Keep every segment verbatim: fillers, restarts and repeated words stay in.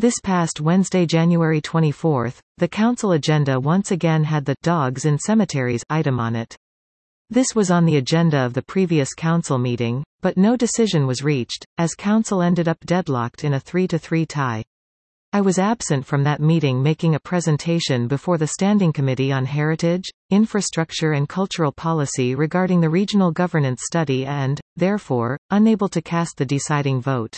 This past Wednesday, January twenty-fourth, the council agenda once again had the "Dogs in Cemeteries" item on it. This was on the agenda of the previous council meeting, but no decision was reached, as council ended up deadlocked in a three to three tie. I was absent from that meeting making a presentation before the Standing Committee on Heritage, Infrastructure and Cultural Policy regarding the regional governance study and, therefore, unable to cast the deciding vote.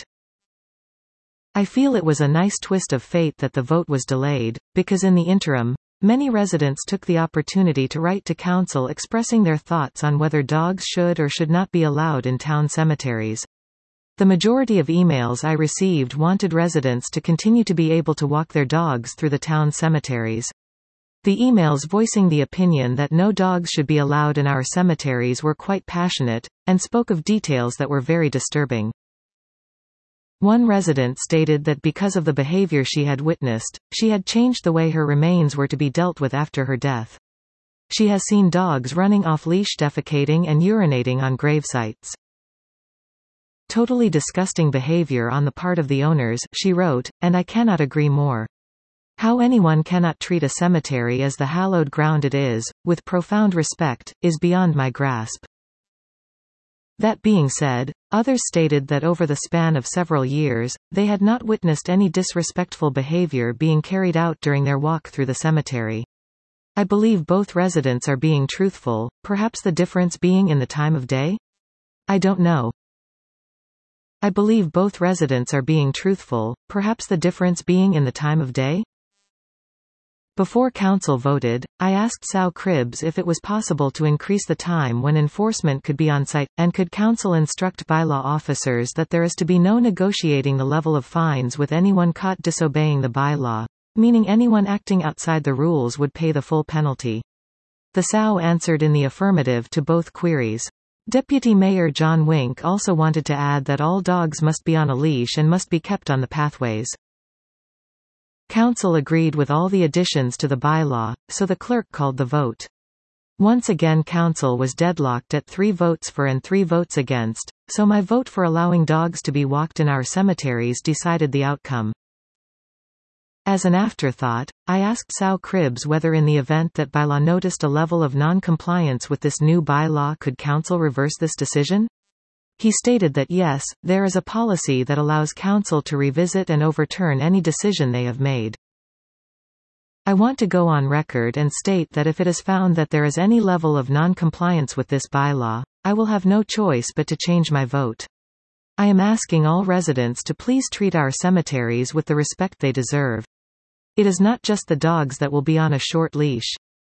I feel it was a nice twist of fate that the vote was delayed, because in the interim, many residents took the opportunity to write to council expressing their thoughts on whether dogs should or should not be allowed in town cemeteries. The majority of emails I received wanted residents to continue to be able to walk their dogs through the town cemeteries. The emails voicing the opinion that no dogs should be allowed in our cemeteries were quite passionate, and spoke of details that were very disturbing. One resident stated that because of the behavior she had witnessed, she had changed the way her remains were to be dealt with after her death. She has seen dogs running off-leash, defecating and urinating on gravesites. Totally disgusting behavior on the part of the owners, she wrote, and I cannot agree more. How anyone cannot treat a cemetery as the hallowed ground it is, with profound respect, is beyond my grasp. That being said, others stated that over the span of several years, they had not witnessed any disrespectful behavior being carried out during their walk through the cemetery. I believe both residents are being truthful, perhaps the difference being in the time of day? I don't know. I believe both residents are being truthful, perhaps the difference being in the time of day? Before council voted, I asked Sal Cribbs if it was possible to increase the time when enforcement could be on site, and could council instruct bylaw officers that there is to be no negotiating the level of fines with anyone caught disobeying the bylaw, meaning anyone acting outside the rules would pay the full penalty. The S O W answered in the affirmative to both queries. Deputy Mayor John Wink also wanted to add that all dogs must be on a leash and must be kept on the pathways. Council agreed with all the additions to the bylaw, so the clerk called the vote. Once again council was deadlocked at three votes for and three votes against, so my vote for allowing dogs to be walked in our cemeteries decided the outcome. As an afterthought, I asked Sal Cribbs whether in the event that bylaw noticed a level of non-compliance with this new bylaw could council reverse this decision? He stated that yes, there is a policy that allows council to revisit and overturn any decision they have made. I want to go on record and state that if it is found that there is any level of non-compliance with this bylaw, I will have no choice but to change my vote. I am asking all residents to please treat our cemeteries with the respect they deserve. It is not just the dogs that will be on a short leash.